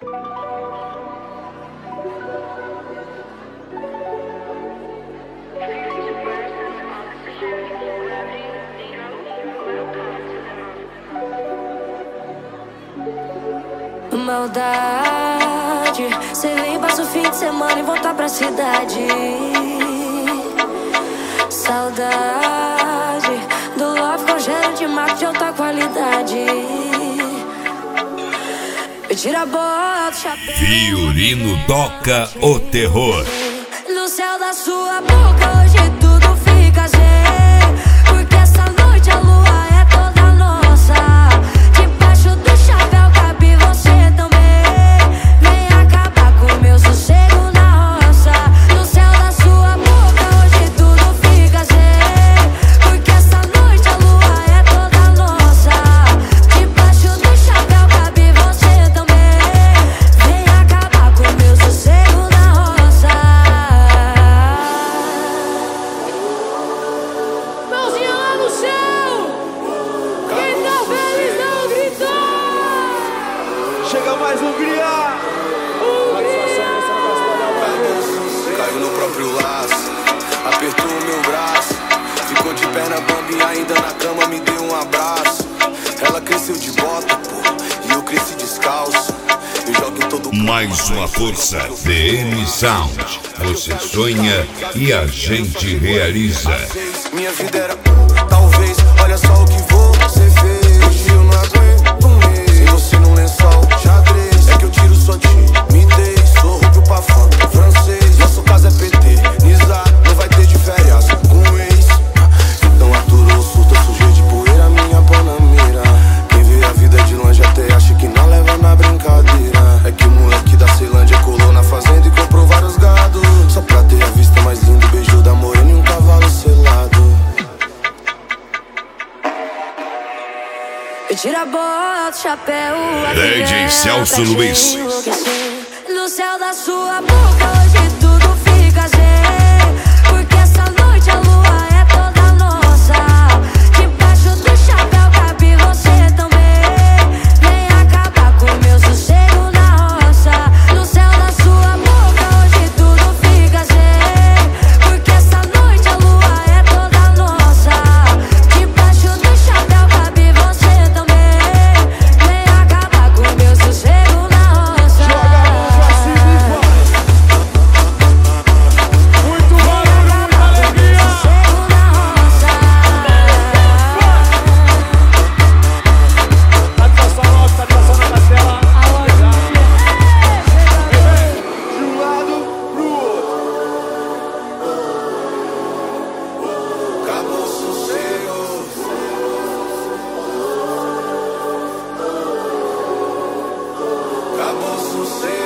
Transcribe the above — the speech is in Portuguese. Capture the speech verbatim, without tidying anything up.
Maldade, cê vem, passa o fim de semana e voltar pra cidade. Saudade do love com cheiro de mato de alta qualidade. Me tira a bota, chapéu. Fiorino toca o terror. No céu da sua boca hoje tudo fica zen, porque essa noite a lua é toda nossa. Debaixo do chapéu cabe você também. Vem acabar com meu sossego na roça. No céu da sua boca hoje tudo fica zen, porque essa noite a lua é toda nossa. Debaixo do chapéu cabe você também. Vem acabar com meu sossego na roça. Mãozinha lá no céu! Quem tá feliz não gritou! Chega mais Hungria! Caiu no próprio laço, apertou o meu braço, ficou de perna bamba e ainda na cama me deu um abraço. Ela cresceu de bota, pô, e eu cresci descalço. Eu jogo em todo Mais uma força, D M Sound. Você sonha e a gente realiza. minha vida era um, talvez, olha só o que você fez. Hoje eu não aguento um mês sem você num lençol xadrez. É que eu tiro sua timidez, sou rubro pra fã, francês. Nosso caso é P T, Nizar, não vai ter de férias com ex. Então aturou o surto, eu sujei de poeira minha panamera. Quem vê a vida de longe até acha que não leva na brincadeira. É que o moleque da Ceilândia colou na fazenda e comprou vários gado, só pra ter a vista mais linda, beijo da morena e um cavalo selado. Me tira a bota, chapéu. D J Celso Luiz. No céu da sua boca hoje tudo fica zen, porque essa noite a lua é toda nossa. Debaixo do chapéu cabe você também. Vem acabar com meu sossego na roça. No céu da sua boca hoje tudo fica zen, porque essa noite a lua é toda nossa. Debaixo do chapéu cabe você também. Vem acabar com meu sossego na roça. Joga a mão pra cima e vai. Muito barulho, muita alegria. Sossego na roça. Satisfação nossa, satisfação na Castela. De um lado pro outro. Acabou o sossego. Acabou o sossego.